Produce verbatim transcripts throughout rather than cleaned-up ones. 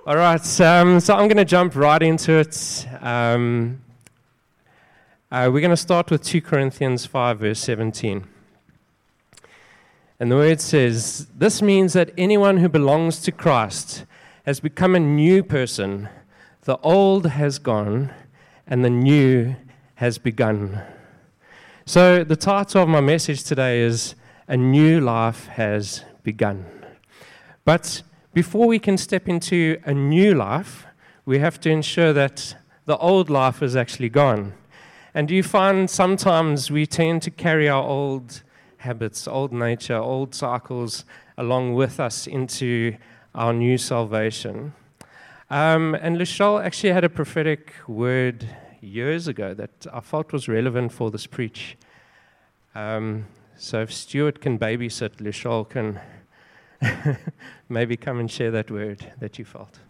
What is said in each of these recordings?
All right, um, so I'm going to jump right into it. Um, uh, we're going to start with two Corinthians five, verse seventeen. And the word says, "This means that anyone who belongs to Christ has become a new person. The old has gone, and the new has begun." So the title of my message today is, "A New Life Has Begun." But before we can step into a new life, we have to ensure that the old life is actually gone. And do you find sometimes we tend to carry our old habits, old nature, old cycles along with us into our new salvation? Um, and Lushal actually had a prophetic word years ago that I felt was relevant for this preach. Um, so if Stuart can babysit, Lushal can maybe come and share that word that you felt.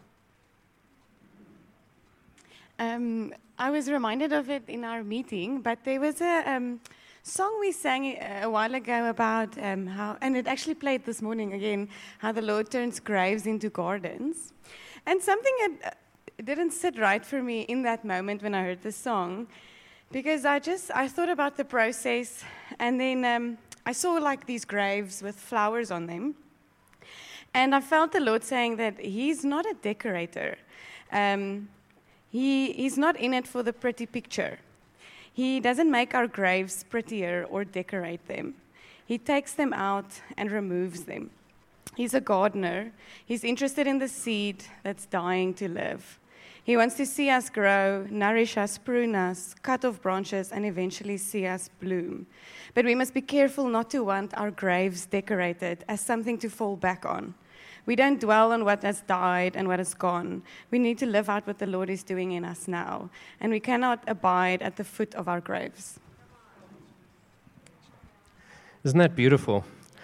Um, I was reminded of it in our meeting, but there was a um, song we sang a while ago about um, how, and it actually played this morning again, how the Lord turns graves into gardens. And something that didn't sit right for me in that moment when I heard the song, because I just, I thought about the process, and then um, I saw like these graves with flowers on them. And I felt the Lord saying that He's not a decorator. Um, he, he's not in it for the pretty picture. He doesn't make our graves prettier or decorate them. He takes them out and removes them. He's a gardener. He's interested in the seed that's dying to live. He wants to see us grow, nourish us, prune us, cut off branches, and eventually see us bloom. But we must be careful not to want our graves decorated as something to fall back on. We don't dwell on what has died and what has gone. We need to live out what the Lord is doing in us now, and we cannot abide at the foot of our graves. Isn't that beautiful?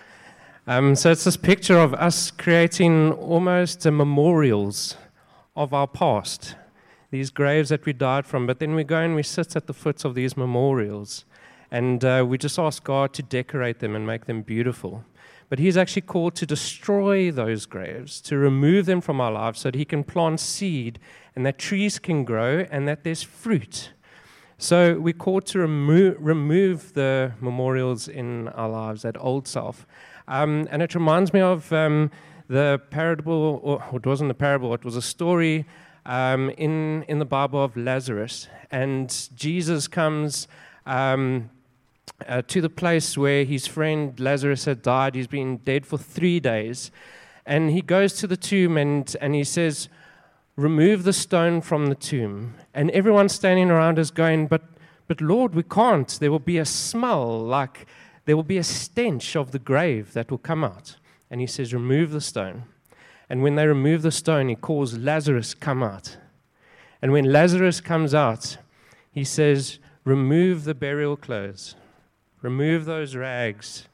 Um, so it's this picture of us creating almost uh, memorials of our past, these graves that we died from, but then we go and we sit at the foot of these memorials, and uh, we just ask God to decorate them and make them beautiful. But He's actually called to destroy those graves, to remove them from our lives so that He can plant seed and that trees can grow and that there's fruit. So we're called to remo- remove the memorials in our lives, that old self. Um, and it reminds me of um, the parable, or it wasn't a parable, it was a story um, in, in the Bible of Lazarus. And Jesus comes um, uh, to the place where his friend Lazarus had died. He's been dead for three days. And he goes to the tomb and, and he says, "Remove the stone from the tomb." And everyone standing around is going, but, but Lord, we can't. There will be a smell, like there will be a stench of the grave that will come out. And he says, "Remove the stone." And when they remove the stone, he calls Lazarus, "Come out." And when Lazarus comes out, he says, "Remove the burial clothes. Remove those rags."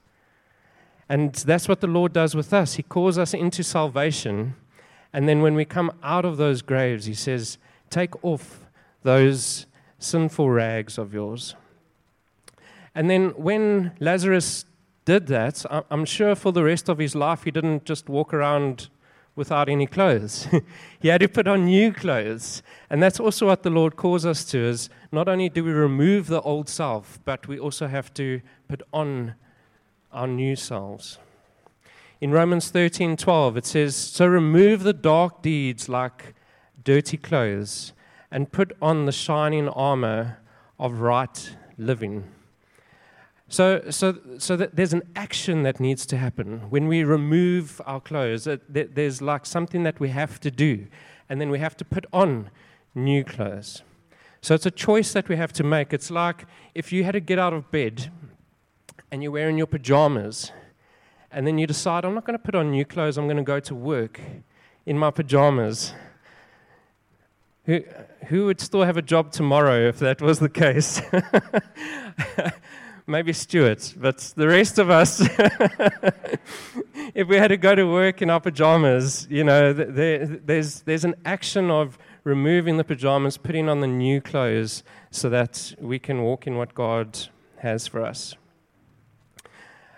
And that's what the Lord does with us. He calls us into salvation. And then when we come out of those graves, He says, "Take off those sinful rags of yours." And then when Lazarus did that, I'm sure for the rest of his life, he didn't just walk around without any clothes. He had to put on new clothes. And that's also what the Lord calls us to, is not only do we remove the old self, but we also have to put on our new selves. In Romans thirteen twelve, it says, "So remove the dark deeds like dirty clothes and put on the shining armor of right living." So, so, so that there's an action that needs to happen. When we remove our clothes, there's like something that we have to do, and then we have to put on new clothes. So it's a choice that we have to make. It's like if you had to get out of bed, and you're wearing your pajamas, and then you decide, "I'm not going to put on new clothes, I'm going to go to work in my pajamas." Who, who would still have a job tomorrow if that was the case? Maybe Stuart, but the rest of us, if we had to go to work in our pajamas, you know, there, there's there's an action of removing the pajamas, putting on the new clothes so that we can walk in what God has for us.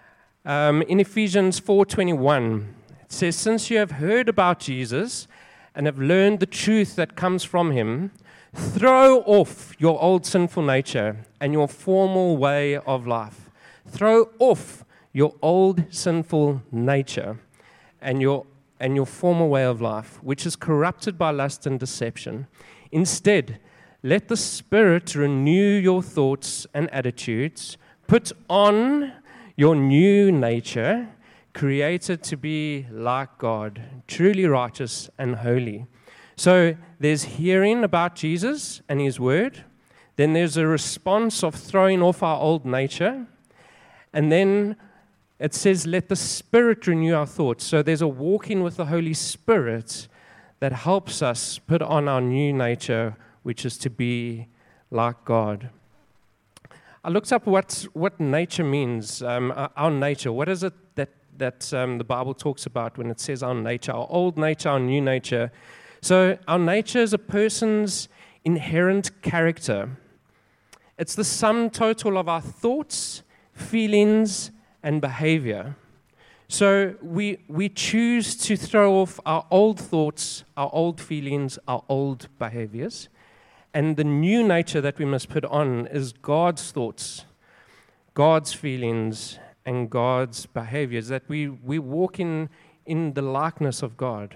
Um, in Ephesians four twenty-one, it says, "Since you have heard about Jesus and have learned the truth that comes from him, throw off your old sinful nature and your former way of life. Throw off your old sinful nature and your and your former way of life, which is corrupted by lust and deception. Instead, let the Spirit renew your thoughts and attitudes. Put on your new nature, created to be like God, truly righteous and holy. So there's hearing about Jesus and his word. Then there's a response of throwing off our old nature. And then it says, let the Spirit renew our thoughts. So there's a walking with the Holy Spirit that helps us put on our new nature, which is to be like God. I looked up what, what nature means, um, our nature. What is it that, that um, the Bible talks about when it says our nature, our old nature, our new nature? So our nature is a person's inherent character. It's the sum total of our thoughts, feelings, and behavior. So we we choose to throw off our old thoughts, our old feelings, our old behaviors. And the new nature that we must put on is God's thoughts, God's feelings, and God's behaviors, that we, we walk in, in the likeness of God.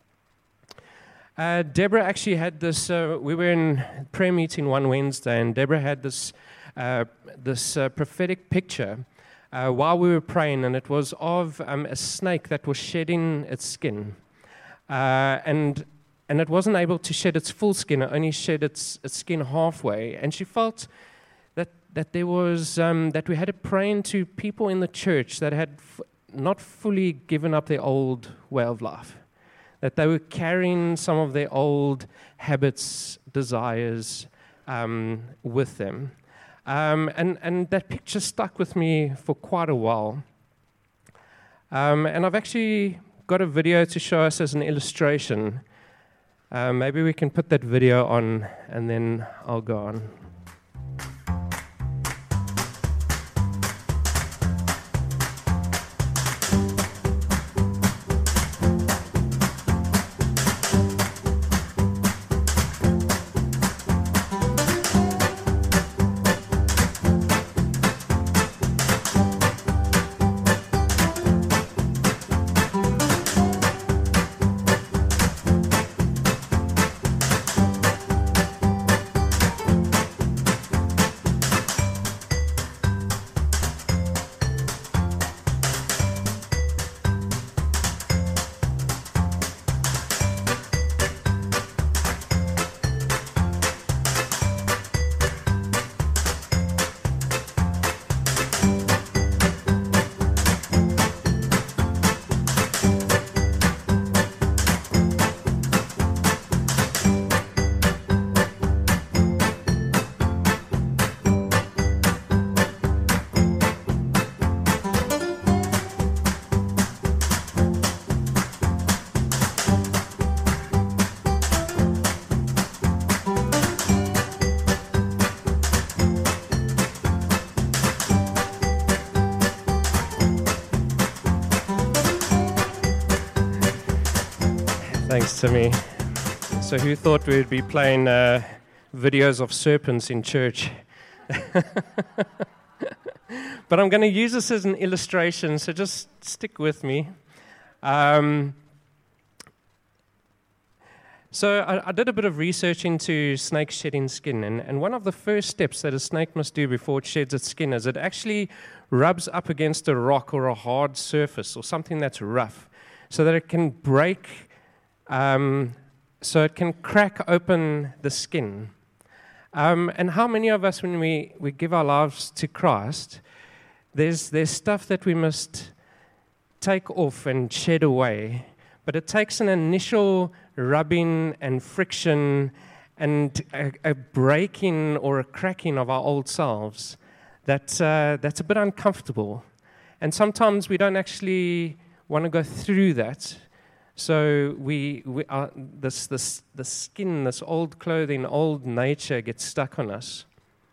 Uh, Deborah actually had this, uh, we were in prayer meeting one Wednesday, and Deborah had this, uh, this uh, prophetic picture Uh, while we were praying, and it was of um, a snake that was shedding its skin. Uh, and and it wasn't able to shed its full skin, it only shed its, its skin halfway. And she felt that that there was, um, that we had to pray into people in the church that had f- not fully given up their old way of life. That they were carrying some of their old habits, desires um, with them. Um, and, and that picture stuck with me for quite a while. Um, and I've actually got a video to show us as an illustration. Uh, maybe we can put that video on, and then I'll go on. Thanks, Timmy. So who thought we'd be playing uh, videos of serpents in church? But I'm going to use this as an illustration, so just stick with me. Um, so I, I did a bit of research into snakes shedding skin, and, and one of the first steps that a snake must do before it sheds its skin is it actually rubs up against a rock or a hard surface or something that's rough so that it can break, um, so it can crack open the skin. Um, and how many of us, when we, we give our lives to Christ, there's there's stuff that we must take off and shed away, but it takes an initial rubbing and friction and a, a breaking or a cracking of our old selves that uh, that's a bit uncomfortable. And sometimes we don't actually want to go through that. So we, we are, this, this, the skin, this old clothing, old nature gets stuck on us.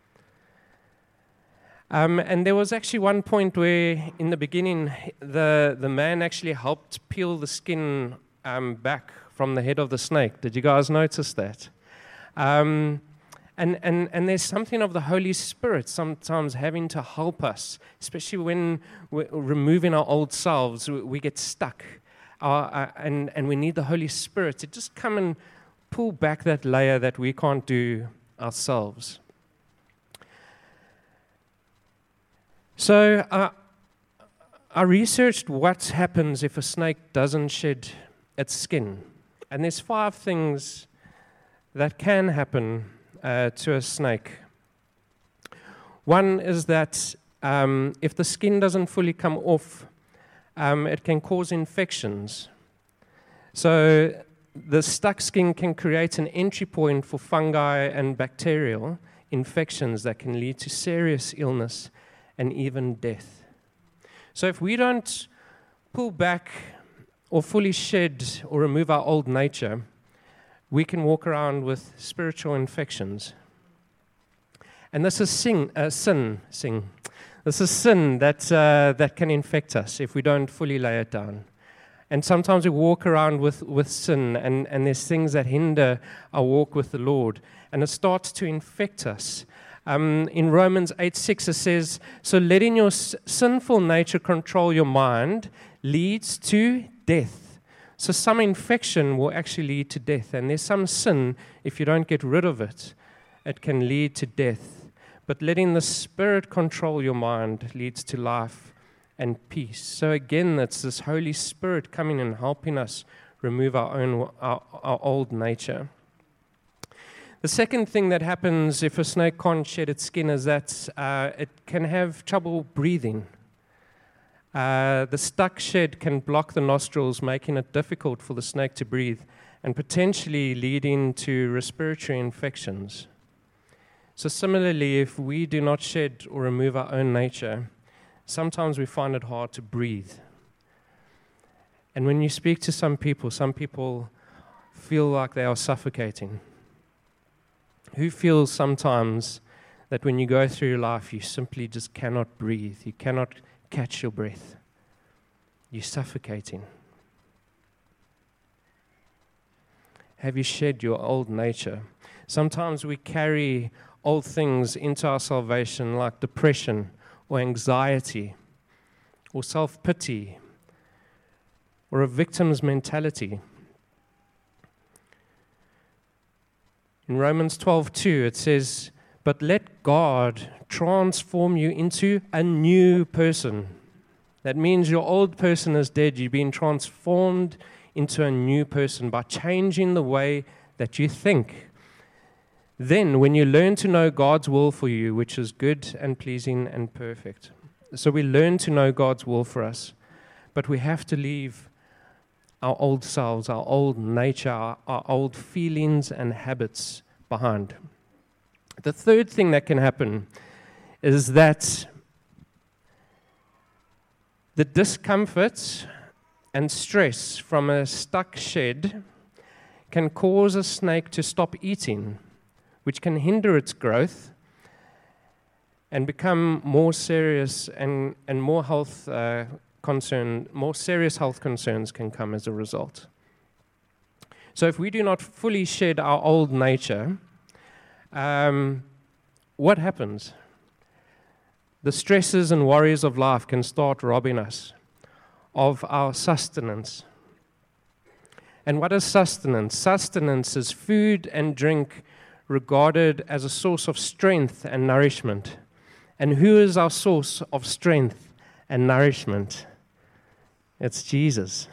Um, and there was actually one point where, in the beginning, the, the man actually helped peel the skin um, back from the head of the snake. Did you guys notice that? Um, and, and, and there's something of the Holy Spirit sometimes having to help us, especially when we're removing our old selves, we, we get stuck. Uh, uh, and, and we need the Holy Spirit to just come and pull back that layer that we can't do ourselves. So uh, I researched what happens if a snake doesn't shed its skin. And there's five things that can happen uh, to a snake. One is that um, if the skin doesn't fully come off, um, it can cause infections. So the stuck skin can create an entry point for fungi and bacterial infections that can lead to serious illness and even death. So if we don't pull back or fully shed or remove our old nature, we can walk around with spiritual infections. And this is sin, uh, sin, sin. This is sin that, uh, that can infect us if we don't fully lay it down. And sometimes we walk around with, with sin, and, and there's things that hinder our walk with the Lord. And it starts to infect us. Um, in Romans eight six, it says, so letting your s- sinful nature control your mind leads to death. So some infection will actually lead to death. And there's some sin, if you don't get rid of it, it can lead to death. But letting the Spirit control your mind leads to life and peace. So again, it's this Holy Spirit coming and helping us remove our own, our, our old nature. The second thing that happens if a snake can't shed its skin is that uh, it can have trouble breathing. Uh, the stuck shed can block the nostrils, making it difficult for the snake to breathe and potentially leading to respiratory infections. So similarly, if we do not shed or remove our own nature, sometimes we find it hard to breathe. And when you speak to some people, some people feel like they are suffocating. Who feels sometimes that when you go through your life, you simply just cannot breathe, you cannot catch your breath, you're suffocating? Have you shed your old nature? Sometimes we carry old things into our salvation, like depression or anxiety or self-pity or a victim's mentality. In Romans twelve two, it says, but let God transform you into a new person. That means your old person is dead. You've been transformed into a new person by changing the way that you think. Then, when you learn to know God's will for you, which is good and pleasing and perfect. So we learn to know God's will for us, but we have to leave our old selves, our old nature, our, our old feelings and habits behind. The third thing that can happen is that the discomfort and stress from a stuck shed can cause a snake to stop eating, which can hinder its growth and become more serious and, and more health uh, concern, more serious health concerns can come as a result. So if we do not fully shed our old nature, um, what happens? The stresses and worries of life can start robbing us of our sustenance. And what is sustenance? Sustenance is food and drink regarded as a source of strength and nourishment. And who is our source of strength and nourishment? It's Jesus.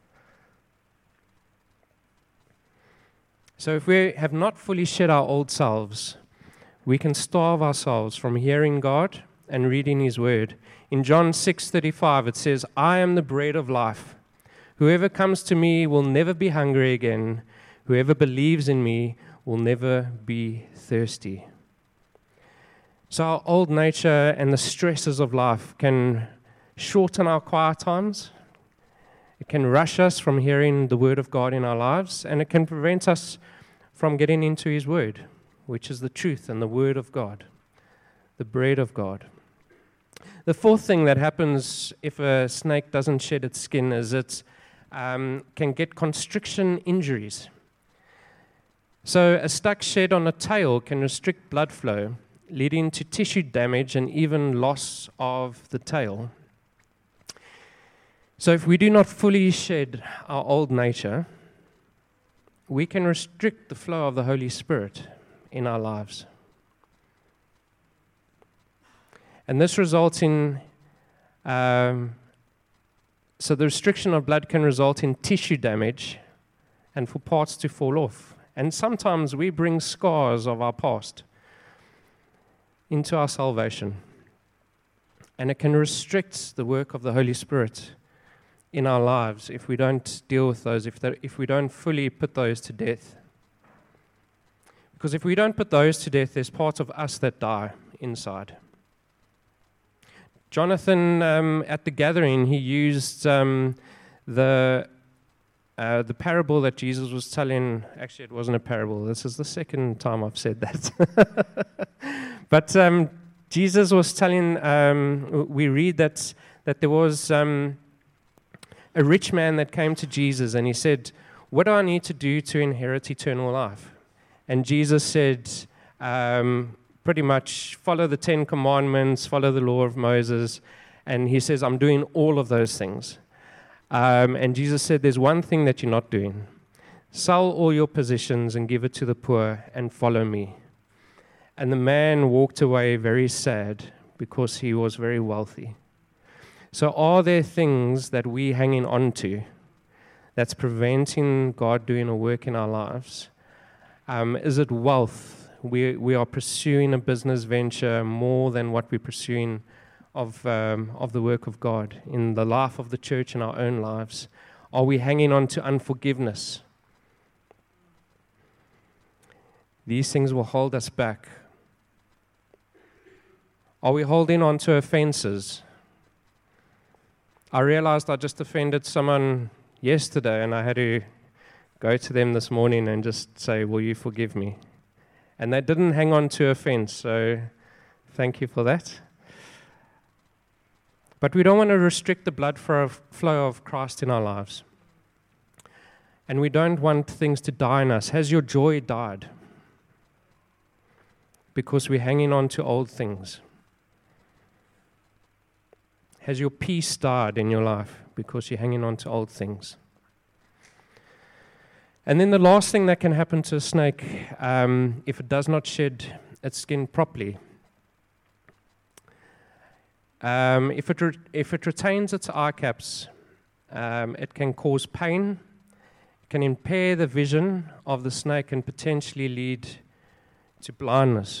So if we have not fully shed our old selves, we can starve ourselves from hearing God and reading His Word. In John six thirty-five, it says, I am the bread of life. Whoever comes to me will never be hungry again. Whoever believes in me will never be thirsty. So our old nature and the stresses of life can shorten our quiet times. It can rush us from hearing the Word of God in our lives, and it can prevent us from getting into His Word, which is the truth and the Word of God, the bread of God. The fourth thing that happens if a snake doesn't shed its skin is it um, can get constriction injuries. So a stuck shed on a tail can restrict blood flow, leading to tissue damage and even loss of the tail. So if we do not fully shed our old nature, we can restrict the flow of the Holy Spirit in our lives. And this results in, um, so the restriction of blood can result in tissue damage and for parts to fall off. And sometimes we bring scars of our past into our salvation. And it can restrict the work of the Holy Spirit in our lives if we don't deal with those, if, if we don't fully put those to death. Because if we don't put those to death, there's parts of us that die inside. Jonathan, um, at the gathering, he used um, the uh, the parable that Jesus was telling. Actually, it wasn't a parable. This is the second time I've said that. But um, Jesus was telling, um, we read that, that there was um, a rich man that came to Jesus, and he said, "What do I need to do to inherit eternal life?" And Jesus said, um, pretty much, follow the Ten Commandments, follow the law of Moses. And he says, I'm doing all of those things. Um, and Jesus said, there's one thing that you're not doing. Sell all your possessions and give it to the poor and follow me. And the man walked away very sad because he was very wealthy. So are there things that we're hanging on to that's preventing God doing a work in our lives? Um, is it wealth? We we are pursuing a business venture more than what we're pursuing of um, of the work of God in the life of the church in our own lives. Are we hanging on to unforgiveness? These things will hold us back. Are we holding on to offenses? I realized I just offended someone yesterday, and I had to go to them this morning and just say, will you forgive me? And they didn't hang on to offense, so thank you for that. But we don't want to restrict the blood flow of Christ in our lives. And we don't want things to die in us. Has your joy died? Because we're hanging on to old things. Has your peace died in your life? Because you're hanging on to old things. And then the last thing that can happen to a snake, um, if it does not shed its skin properly, um, if it re- if it retains its eye caps, um, it can cause pain, it can impair the vision of the snake and potentially lead to blindness.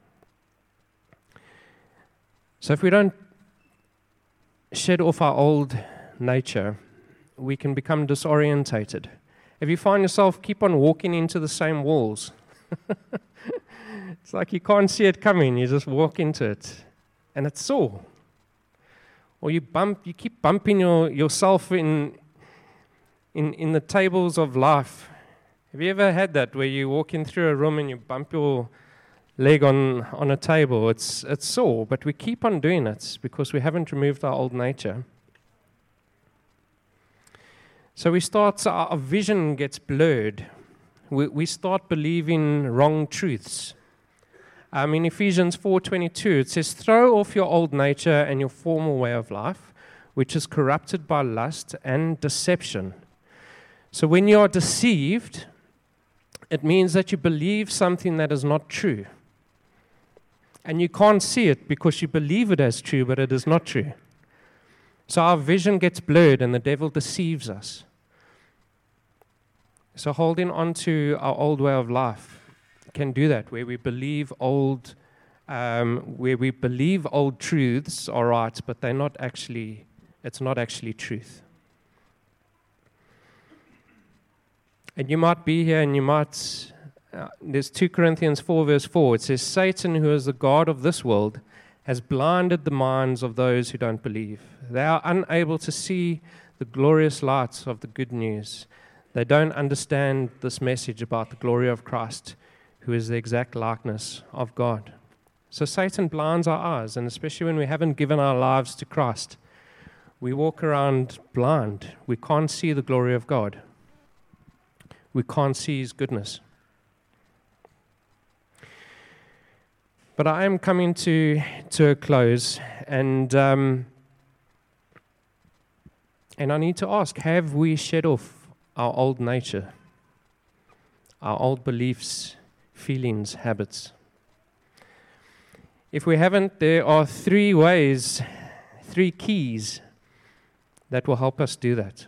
So if we don't shed off our old nature, we can become disorientated. If you find yourself keep on walking into the same walls, it's like you can't see it coming, you just walk into it, and it's sore. Or you bump, you keep bumping your, yourself in, in in the tables of life. Have you ever had that, where you walk in through a room and you bump your leg on, on a table? It's it's sore, but we keep on doing it because we haven't removed our old nature. So we start, our vision gets blurred. We, we start believing wrong truths. Um, in Ephesians four twenty-two, it says, throw off your old nature and your former way of life, which is corrupted by lust and deception. So when you are deceived, it means that you believe something that is not true. And you can't see it because you believe it as true, but it is not true. So our vision gets blurred and the devil deceives us. So holding on to our old way of life can do that, where we believe old, um, where we believe old truths are right, but they're not actually, it's not actually truth. And you might be here and you might, uh, there's two Corinthians four verse four, it says, Satan, who is the god of this world, has blinded the minds of those who don't believe. They are unable to see the glorious light of the good news. They don't understand this message about the glory of Christ, who is the exact likeness of God. So Satan blinds our eyes, and especially when we haven't given our lives to Christ, we walk around blind. We can't see the glory of God. We can't see His goodness. But I am coming to, to a close, and um, and I need to ask, have we shed off our old nature, our old beliefs, feelings, habits? If we haven't, there are three ways, three keys that will help us do that.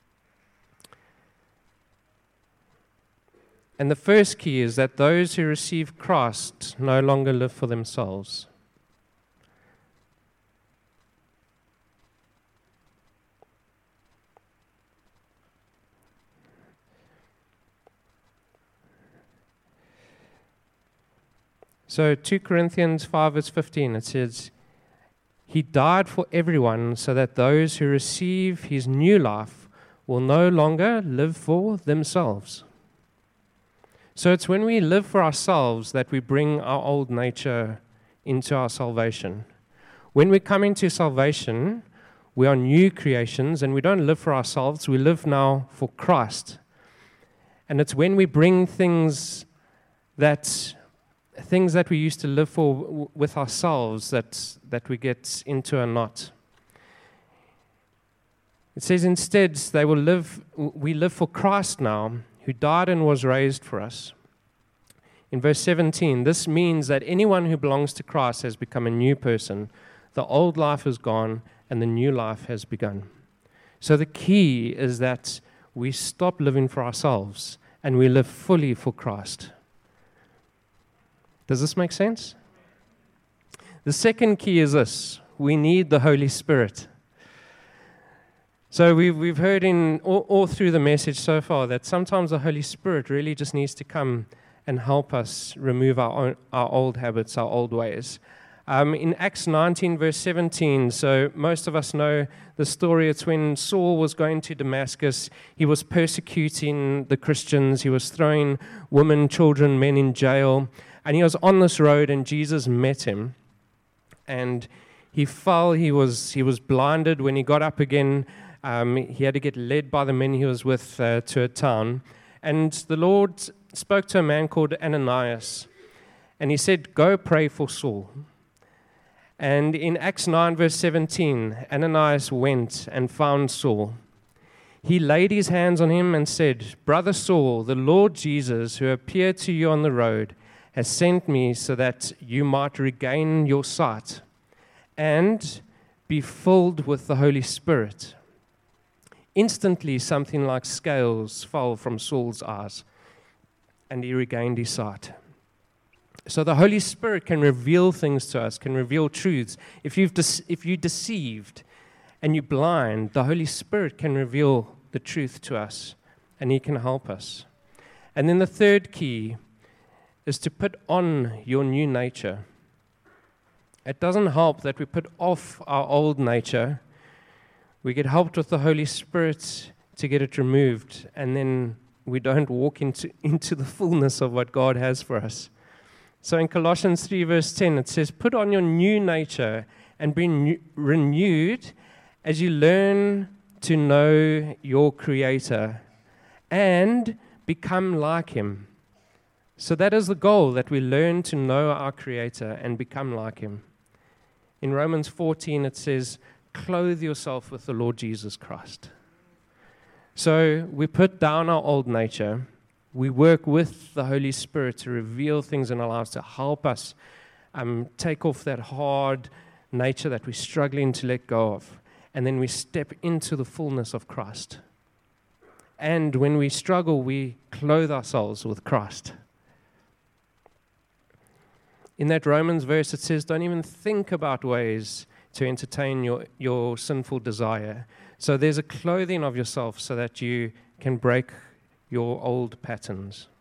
And the first key is that those who receive Christ no longer live for themselves. So two Corinthians five verse fifteen, it says, He died for everyone so that those who receive His new life will no longer live for themselves. So it's when we live for ourselves that we bring our old nature into our salvation. When we come into salvation, we are new creations and we don't live for ourselves, we live now for Christ. And it's when we bring things that things that we used to live for w- with ourselves that, that we get into a knot. It says instead, they will live, we live for Christ now, who died and was raised for us. In verse seventeen, this means that anyone who belongs to Christ has become a new person. The old life is gone and the new life has begun. So the key is that we stop living for ourselves and we live fully for Christ. Does this make sense? The second key is this. We need the Holy Spirit. So we've, we've heard in all, all through the message so far that sometimes the Holy Spirit really just needs to come and help us remove our, own, our old habits, our old ways. Um, in Acts nineteen, verse seventeen, so most of us know the story. It's when Saul was going to Damascus. He was persecuting the Christians. He was throwing women, children, men in jail. And he was on this road, and Jesus met him. And he fell. He was he was blinded. When he got up again, um, he had to get led by the men he was with uh, to a town. And the Lord spoke to a man called Ananias. And he said, go pray for Saul. And in Acts nine, verse seventeen, Ananias went and found Saul. He laid his hands on him and said, Brother Saul, the Lord Jesus, who appeared to you on the road, has sent me so that you might regain your sight and be filled with the Holy Spirit. Instantly, something like scales fell from Saul's eyes, and he regained his sight. So the Holy Spirit can reveal things to us, can reveal truths. If you've de- if you're deceived and you're blind, the Holy Spirit can reveal the truth to us, and He can help us. And then the third key is to put on your new nature. It doesn't help that we put off our old nature. We get helped with the Holy Spirit to get it removed, and then we don't walk into, into the fullness of what God has for us. So in Colossians three, verse ten, it says, put on your new nature and be new, renewed as you learn to know your Creator and become like Him. So that is the goal, that we learn to know our Creator and become like Him. In Romans fourteen, it says, clothe yourself with the Lord Jesus Christ. So we put down our old nature. We work with the Holy Spirit to reveal things in our lives, to help us um, take off that hard nature that we're struggling to let go of. And then we step into the fullness of Christ. And when we struggle, we clothe ourselves with Christ. In that Romans verse, it says, don't even think about ways to entertain your, your sinful desire. So there's a clothing of yourself so that you can break your old patterns.